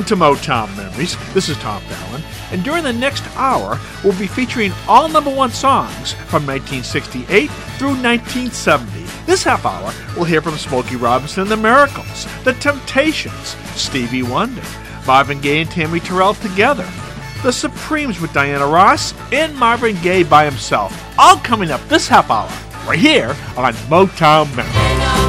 Welcome to Motown Memories. This is Tom Fallon, and during the next hour, we'll be featuring all #1 songs from 1968 through 1970. This half hour, we'll hear from Smokey Robinson and the Miracles, The Temptations, Stevie Wonder, Marvin Gaye and Tammy Terrell together, The Supremes with Diana Ross, and Marvin Gaye by himself. All coming up this half hour, right here on Motown Memories.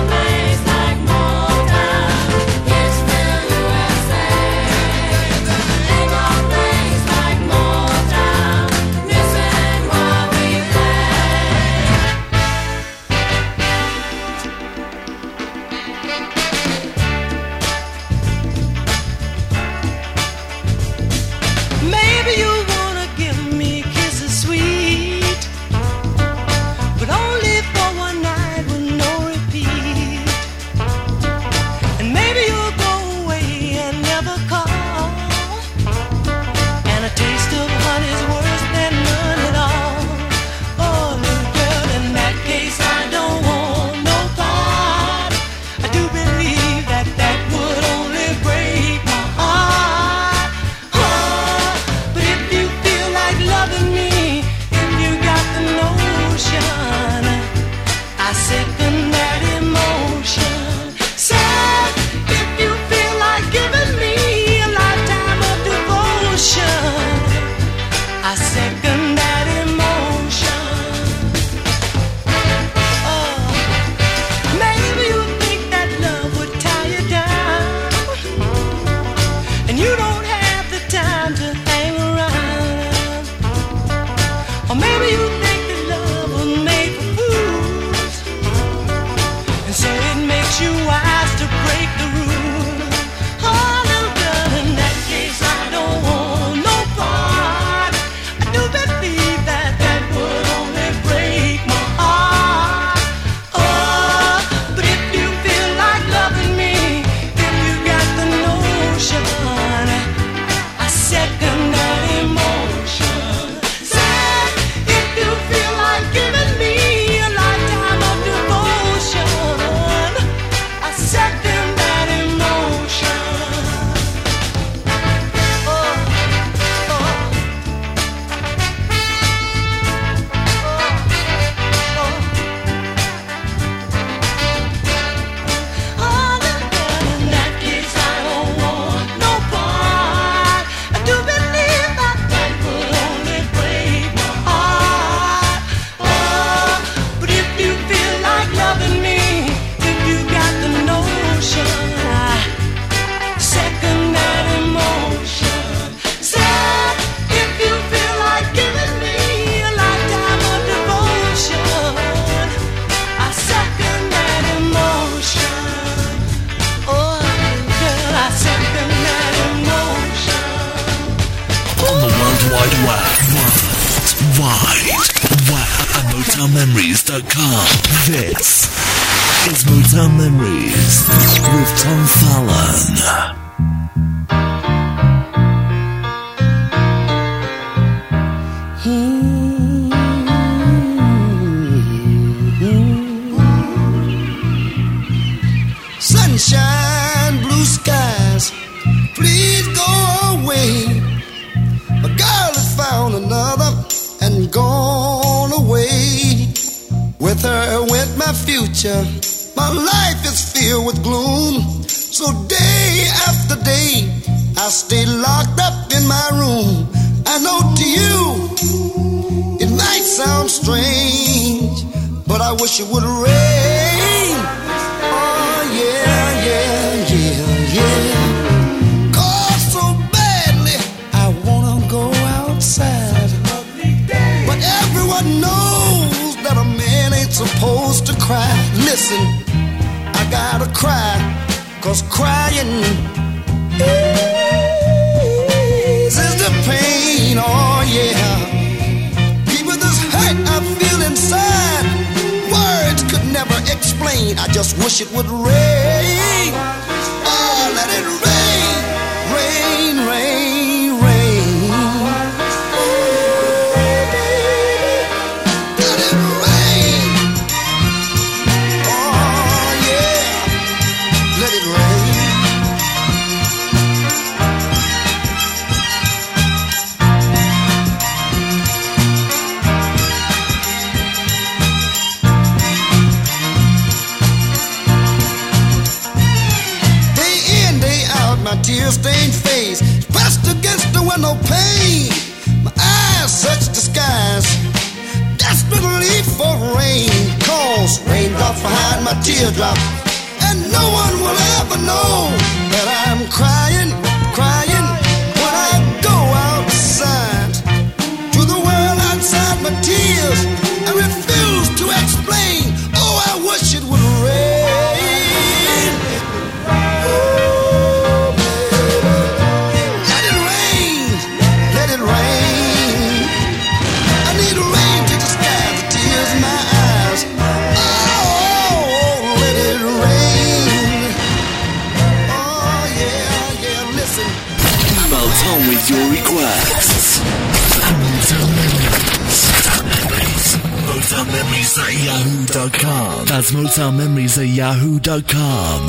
MotownMemories.com. This is Motown Memories with Tom Fallon. Sunshine, blue skies, please go away. A girl has found another and gone away. With her went my future. My life is filled with gloom. So day after day, I stay locked up in my room. I know to you, it might sound strange, but I wish it would rain. Oh yeah, yeah, yeah, yeah. Cause so badly, I wanna go outside. But everyone knows that a man ain't supposed to cry. Listen, I gotta cry, cause crying eases the pain. Oh yeah. People, this hurt I feel inside, words could never explain. I just wish it would rain. Oh, let it rain, rain, rain, rain. Let it rain. Oh yeah, let it rain. for rain, 'cause raindrops behind my teardrop, and no one will ever know that I'm crying, crying when I go outside to the world outside my tears. I refuse to explain. Oh, I wish it would rain. Oh, baby. Let it rain, let it rain. I need rain to disguise the tears in my eyes. Oh, let it rain. Oh, yeah, yeah, listen. Email Tom with your requests. Motownmemories at yahoo.com. That's motownmemories at yahoo.com.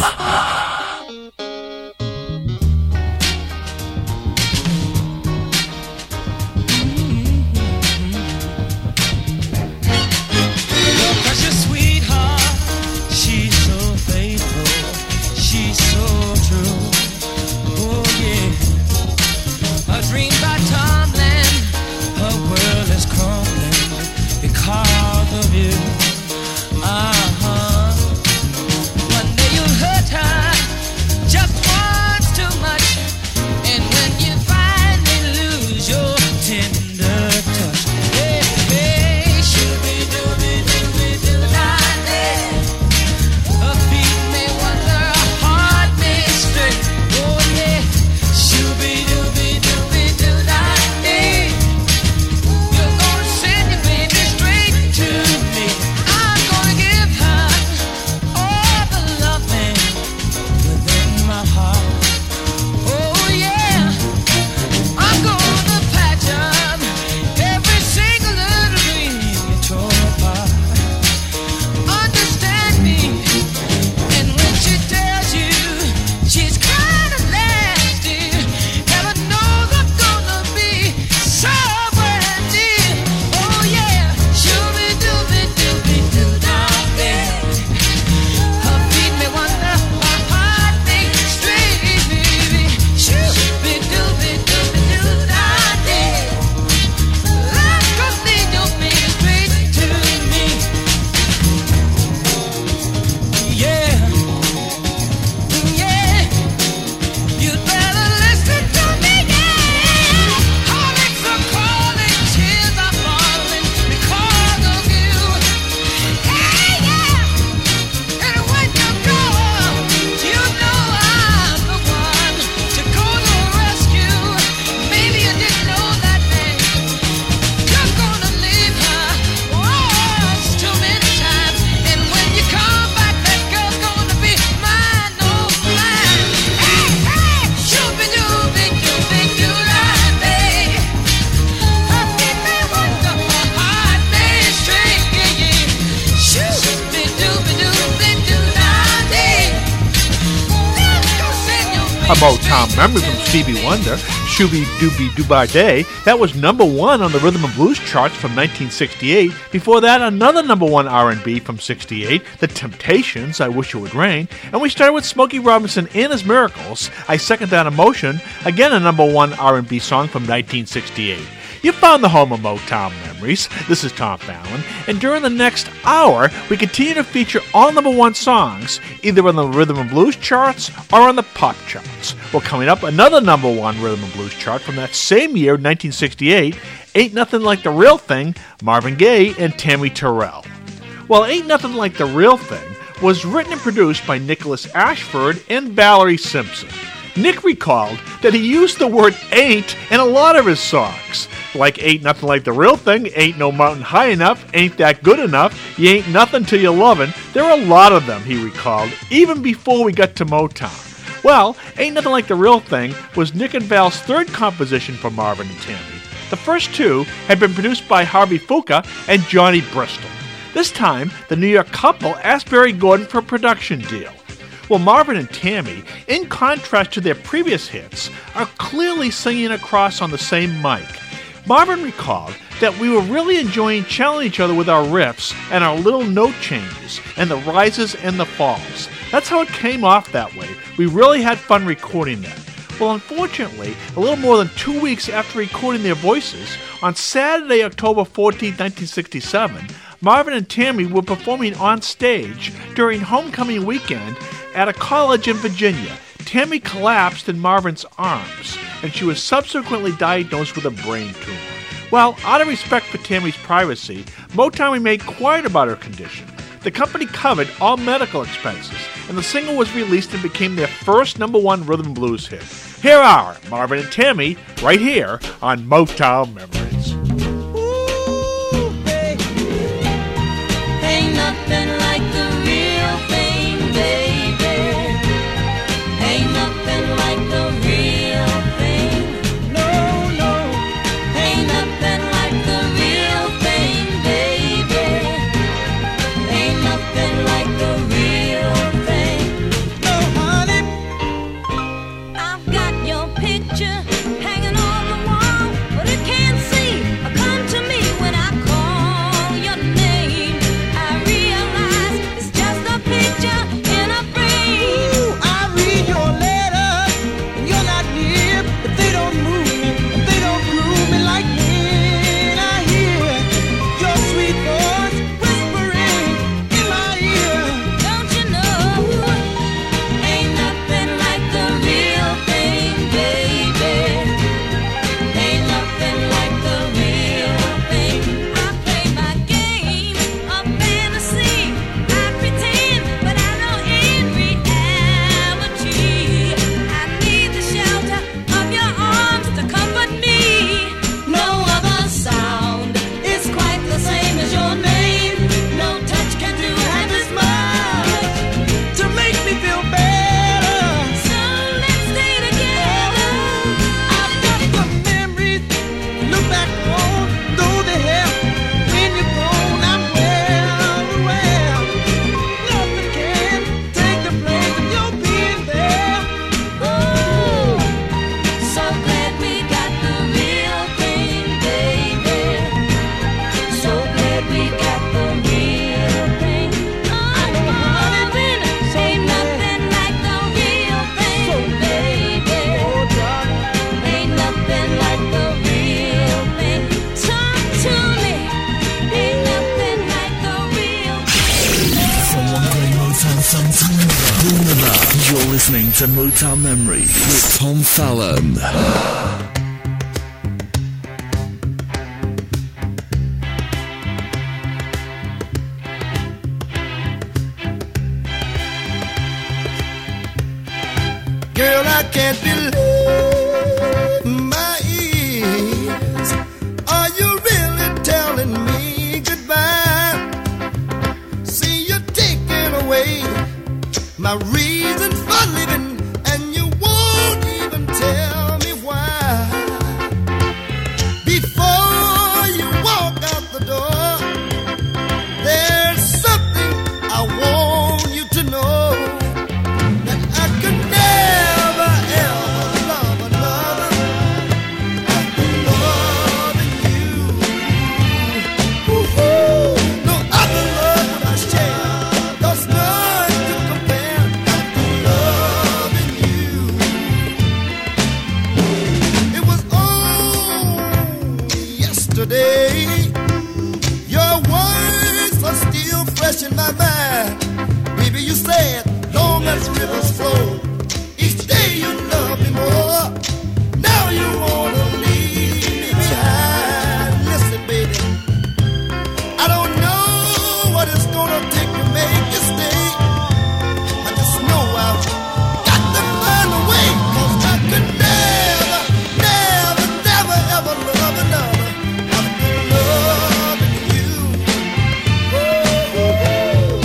One day you'll hurt her. A Motown memory from Stevie Wonder, Shooby Dooby Dooby Day. That was number one on the Rhythm and Blues charts from 1968. Before that, another number one R&B from 68, The Temptations, I Wish It Would Rain. And we started with Smokey Robinson and His Miracles, I Second That Emotion, again a number one R&B song from 1968. You found the home of Motown memories. This is Tom Fallon, and during the next hour, we continue to feature all number one songs, either on the Rhythm and Blues charts or on the pop charts. Well, coming up, another number one Rhythm and Blues chart from that same year, 1968, Ain't Nothing Like the Real Thing, Marvin Gaye and Tammy Terrell. Well, Ain't Nothing Like the Real Thing was written and produced by Nicholas Ashford and Valerie Simpson. Nick recalled that he used the word ain't in a lot of his songs, like Ain't Nothing Like the Real Thing, Ain't No Mountain High Enough, Ain't That Good Enough, You Ain't Nothing Till You Lovin'. There are a lot of them, he recalled, even before we got to Motown. Well, Ain't Nothing Like the Real Thing was Nick and Val's third composition for Marvin and Tammy. The first two had been produced by Harvey Fuqua and Johnny Bristol. This time, the New York couple asked Barry Gordon for a production deal. Well, Marvin and Tammy, in contrast to their previous hits, are clearly singing across on the same mic. Marvin recalled that we were really enjoying challenging each other with our riffs and our little note changes and the rises and the falls. That's how it came off that way. We really had fun recording that. Well, unfortunately, a little more than 2 weeks after recording their voices, on Saturday, October 14, 1967, Marvin and Tammy were performing on stage during homecoming weekend at a college in Virginia. Tammy collapsed in Marvin's arms, and she was subsequently diagnosed with a brain tumor. Well, out of respect for Tammy's privacy, Motown remained quiet about her condition. The company covered all medical expenses, and the single was released and became their first #1 rhythm and blues hit. Here are Marvin and Tammy, right here on Motown Memories. Ooh, baby, ain't nothing like the real thing, baby. Ain't nothing like the real thing. No, no, ain't nothing like the real thing, baby. Ain't nothing like the real thing. No, honey, I've got your picture hanging on the wall, but it can't see or come to me when I call your name. I realize it's just a picture in a frame. Ooh, I read your letters, and you're not near, but they don't move me, and they don't move me like when I hear your sweet voice whispering in my ear. Don't you know? Ain't nothing like the real thing, baby. Ain't nothing like the real thing. I play my game of fantasy. I pretend, but I know in reality I need the shelter of your arms to comfort me. No other sound is quite the same as your name. No touch can do half as much To make me feel better, so let's stay together. I've got the memories to look back on, though they help. When you're gone, I'm well aware. Nothing can take the place of your being there. Ooh, so glad we got the real thing, baby. So glad we got the real thing. Oh, Marvin, ain't nothing like the real thing, baby. Ain't nothing like the real thing. Talk to me. Ain't nothing like the real thing. From one great Motown song to another, you're listening to Motown Memories with Tom Fallon. Girl, I can't believe my ears. Are you really telling me goodbye? See, you're taking away my reason for living, and you won't even tell me why. Before you walk out the door, there's something I want you to know. That I could never ever love another after loving you. Ooh, no other love would I share. There's none to compare after loving you. It was only yesterday. Your words are still fresh in my mind. Baby, you said, long as rivers flow, each day you love me more. Now you wanna leave me behind. Listen, baby, I don't know what it's gonna take to make you stay. I just know I've got to find a way, 'cause I could never, never, never, ever love another after loving you. Oh,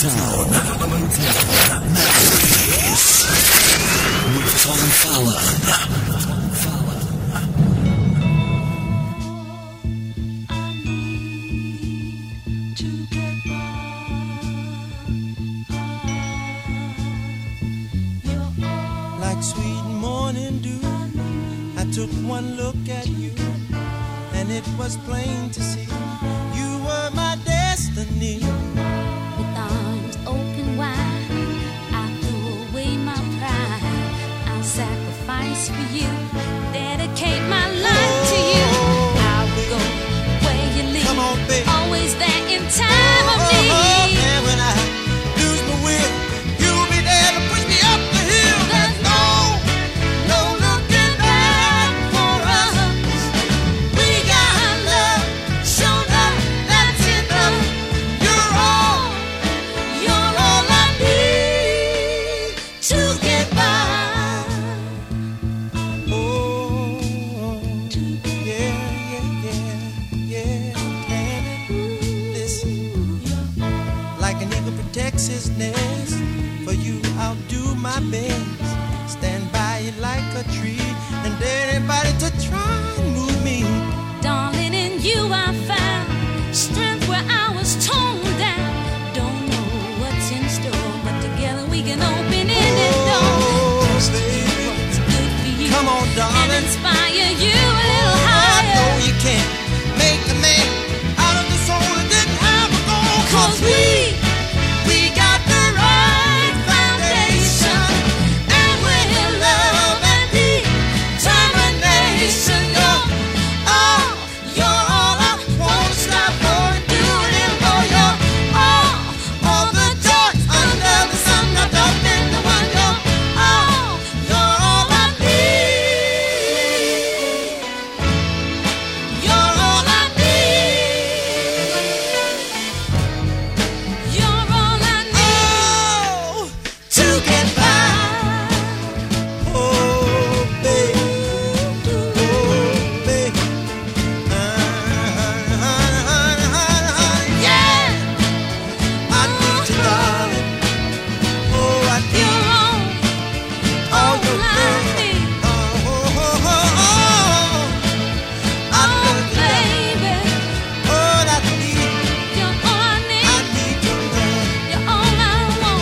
Motown Memories with Tom Fallon. Like sweet morning dew, I took one look at you, and it was plain to see you were my destiny. With arms open wide, I threw away my pride. I'll sacrifice for you, dedicate my life to you. I'll go where you lead, Come on, baby. always there in time of need. And when I lose my will, you'll be there to push me up the hill. There's no looking back for us. We got love, show love, that's enough. You're all I need To get by, Oh, yeah. And listen, like an eagle protects his nest, for you I'll do my best. Stand by you like a tree, and dare anybody to try and move me. darling, in you I found strength where I was torn down. Don't know what's in store, but together we can open any door. Just to do baby. what's good for you, Come on, and darling. inspire you a little I higher. know you can't make a man out of the soul that didn't have a goal. 'Cause we got the right foundation, and we're love and determination. You're all I wanna stop for and do it in for. You're all the joys under the sun, wrapped up in the one. You're all I need. You're all I need. You're all I need To get by. Oh, baby. Oh, baby. Yeah. I need you, darling. Oh, I need You're all your I love. need. Oh, I Oh, love you, baby, all I need. you're all I I need. need your love. You're all I want.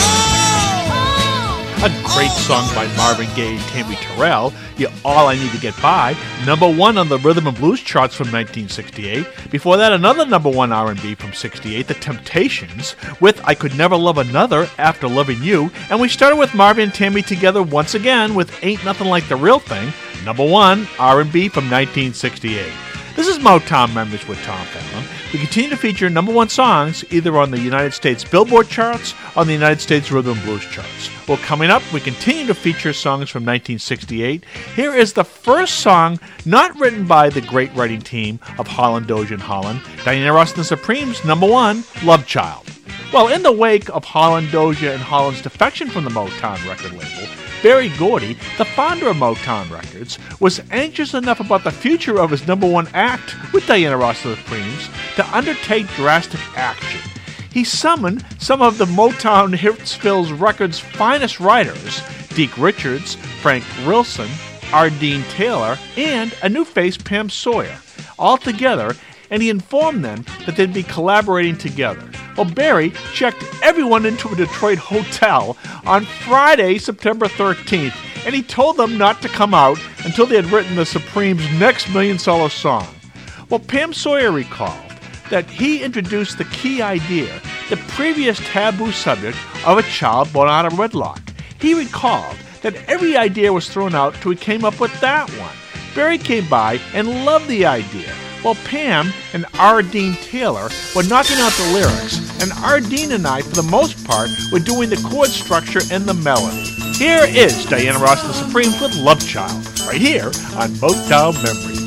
Oh. Oh. A great song by Marvin Gaye and Tammy Terrell, "You're All I Need to Get By," #1 on the Rhythm and Blues charts from 1968. Before that, another #1 R&B from 68, The Temptations, with "I Could Never Love Another After Loving You." And we started with Marvin and Tammy together once again with "Ain't Nothing Like the Real Thing," #1 R&B from 1968. This is Motown Memories with Tom Fallon. We continue to feature #1 songs either on the United States Billboard charts or on the United States Rhythm and Blues charts. Well, coming up, we continue to feature songs from 1968. Here is the first song not written by the great writing team of Holland, Dozier, and Holland, Diana Ross and the Supremes, #1, Love Child. Well, in the wake of Holland, Dozier, and Holland's defection from the Motown record label, Berry Gordy, the founder of Motown Records, was anxious enough about the future of his #1 act with Diana Ross and the Supremes to undertake drastic action. He summoned some of the Motown Hitsville Records' finest writers, Deke Richards, Frank Wilson, Ardeen Taylor, and a new face, Pam Sawyer, all together, and he informed them that they'd be collaborating together. Well, Berry checked everyone into a Detroit hotel on Friday, September 13th, and he told them not to come out until they had written the Supremes' next million-seller song. Well, Pam Sawyer recalled that he introduced the key idea, the previous taboo subject of a child born out of wedlock. He recalled that every idea was thrown out till he came up with that one. Berry came by and loved the idea. Well, Pam and Ardeen Taylor were knocking out the lyrics, and Ardeen and I, for the most part, were doing the chord structure and the melody. Here is Diana Ross and the Supremes with Love Child, right here on Motown Memories.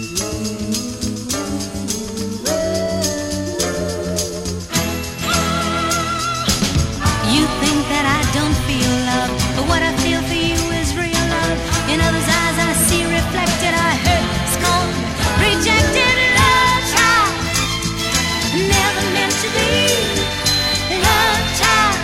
You think that I don't feel love, but what I feel for you is real love. In others' eyes I see reflected, I hurt, scorned, rejected. Love child, never meant to be. Love child,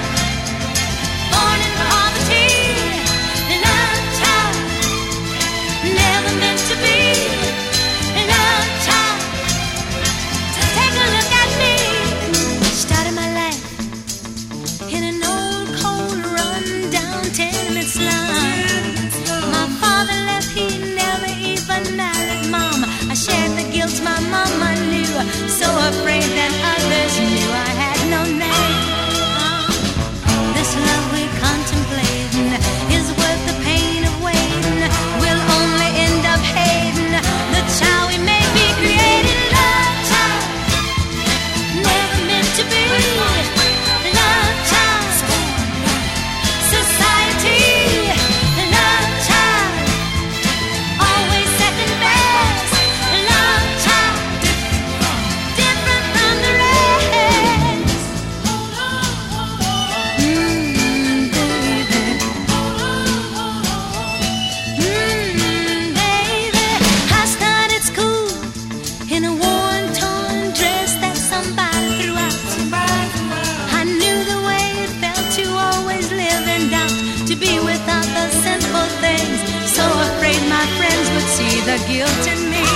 friends would see the guilt in me.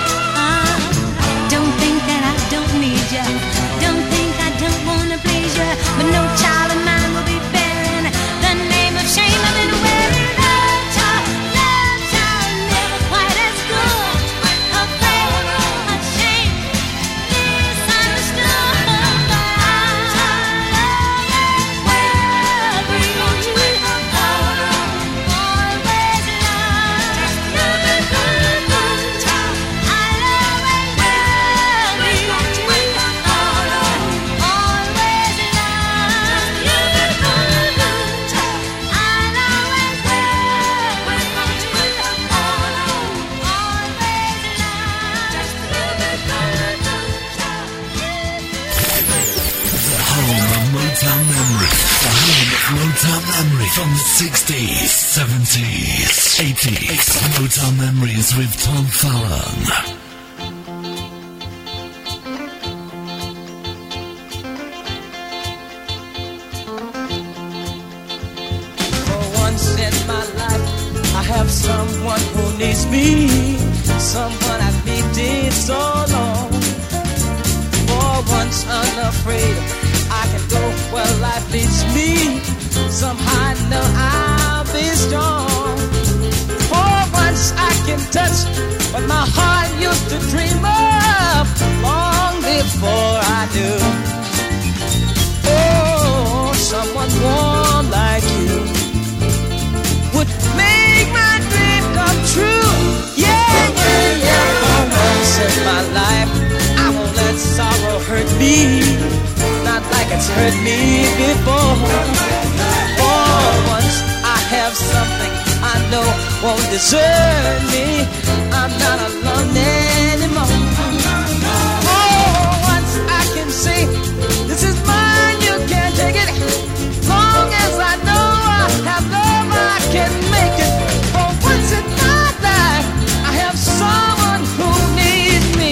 Don't think that I don't need you. Don't think I don't wanna please you. But no child of mine will be bearing the name of shame I've been wearing. Love child, never quite as good. Afraid, ashamed, misunderstood. But I will be always Motown Memory. The home of Motown Memory from the 60s, 70s, 80s. Motown Memories with Tom Fallon. For once in my life, I have someone who needs me, someone I've needed so long. For once unafraid, I can go where life leads me. Somehow I know I'll be strong. For once I can touch what my heart used to dream of long before I knew. Oh, someone warm like you would make my dream come true. Yeah, yeah, yeah. For once in my life, I won't let sorrow hurt me, not like it's hurt me before. For once I have something I know won't desert me. I'm not alone anymore. For once I can say, this is mine, you can't take it. Long as I know I have love, I can make it. For once in my life, I have someone who needs me.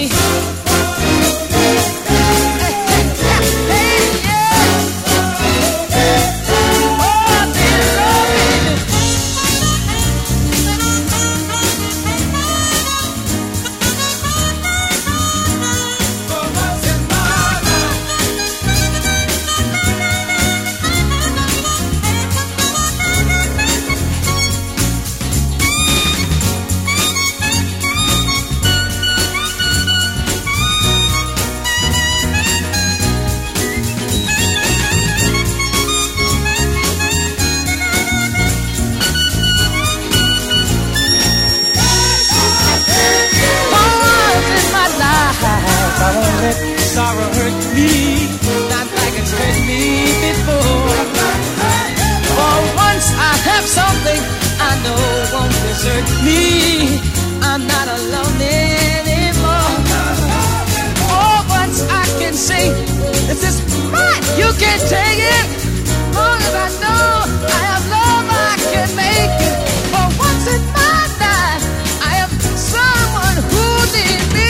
I won't let sorrow hurt me, not like it's hurt me before. For once I have something I know won't desert me. I'm not alone anymore. For once I can say, this is mine, you can't take it. Long as I know I have love, I can make it. For once in my life, I have someone who needs me.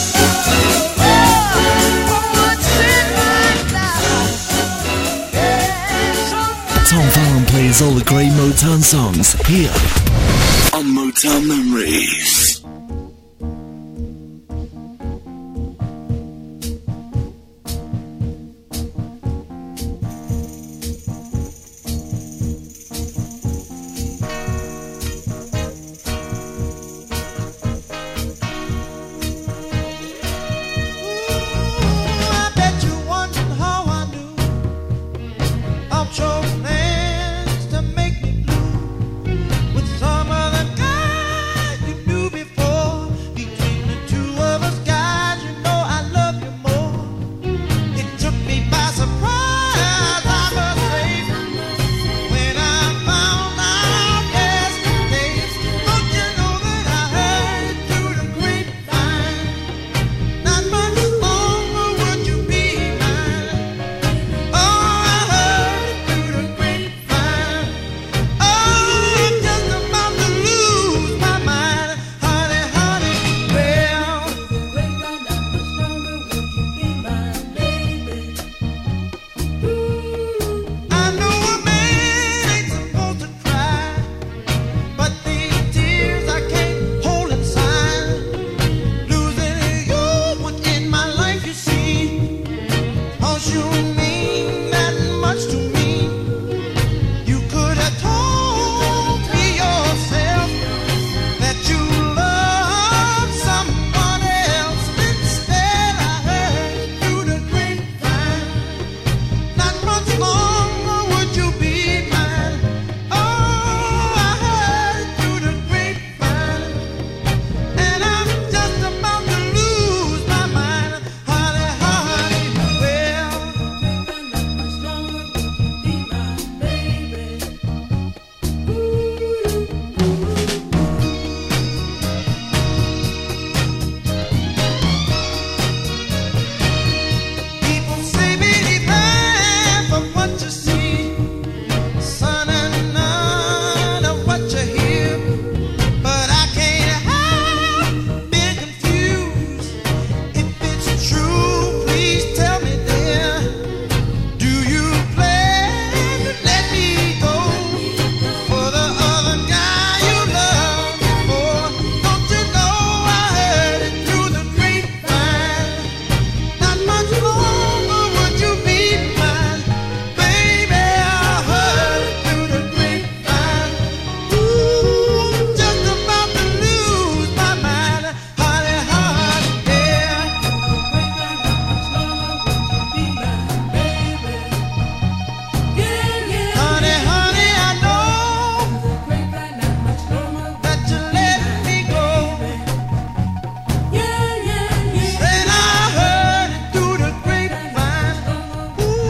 Tom Fallon plays all the great Motown songs here on Motown Memories. Plans to make me blue with some other guy you knew before.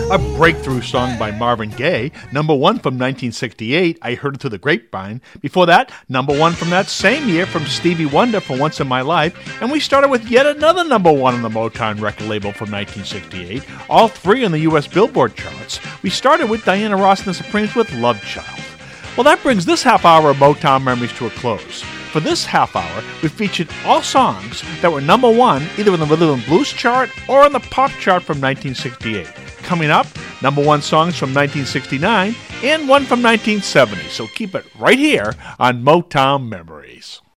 A breakthrough song by Marvin Gaye, number one from 1968, I Heard It Through the Grapevine. Before that, number one from that same year from Stevie Wonder, For Once in My Life. And we started with yet another number one on the Motown record label from 1968, all three on the U.S. Billboard charts. We started with Diana Ross and the Supremes with Love Child. Well, that brings this half hour of Motown Memories to a close. For this half hour, we featured all songs that were number one either in the Rhythm and Blues chart or on the pop chart from 1968. Coming up, number one songs from 1969 and one from 1970. So keep it right here on Motown Memories.